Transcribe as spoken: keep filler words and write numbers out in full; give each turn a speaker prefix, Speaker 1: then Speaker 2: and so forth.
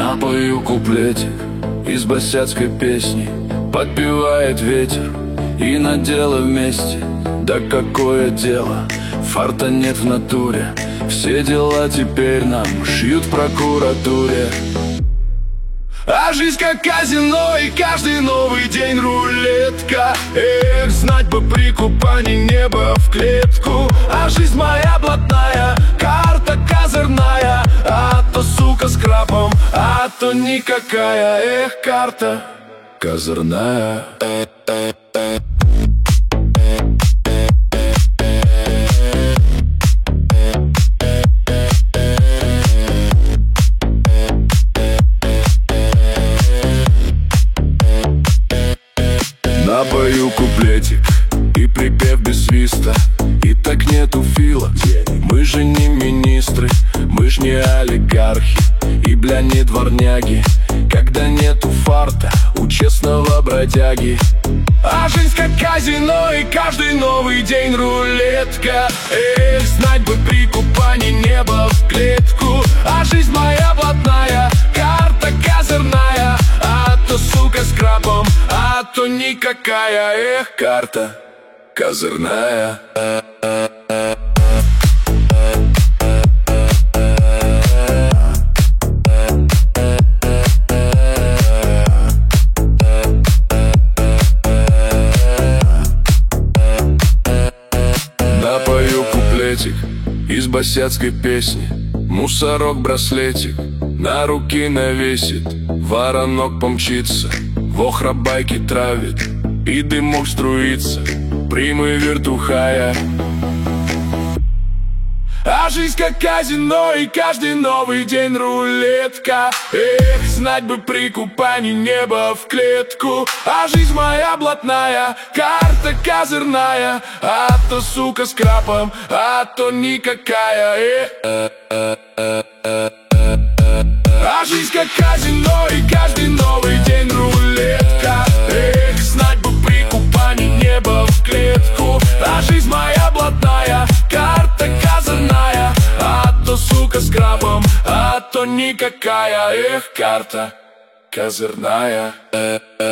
Speaker 1: Напою куплетик из босяцкой песни, подпевает ветер и надела вместе. Да какое дело, фарта нет в натуре, все дела теперь нам шьют в прокуратуре. А жизнь как казино, и каждый новый день рулетка. Эх, знать бы при купании небо в клетку. А жизнь моя блатная, карта козырная. А то сука с крапом, а то никакая. Эх, карта козырная. Напою куплетик и припев без свиста. И так нету фила, мы же не министры, мы ж не олигархи и бля не дворняги. Когда нету фарта у честного бродяги. А жизнь как казино, и каждый новый день рулетка. Эх, знать бы при купании небо в клетку. А жизнь моя блатная, карта козырная. А то сука с крапом, а то никакая. Эх, карта козырная. Напою куплетик из босяцкой песни. Мусорок браслетик на руки навесит. Воронок помчится, вохра байки травит, и дымок струится, примы вертухая. А жизнь как казино, и каждый новый день рулетка. Эх, знать бы при купании небо в клетку. А жизнь моя блатная, карта козырная. А то сука с крапом, а то никакая. А жизнь как казино, и каждый новый день рулетка. Эх, знать бы при купании небо в клетку. А жизнь моя блатная, карта козырная. А то сука с крапом, а то никакая. Эх, карта козырная.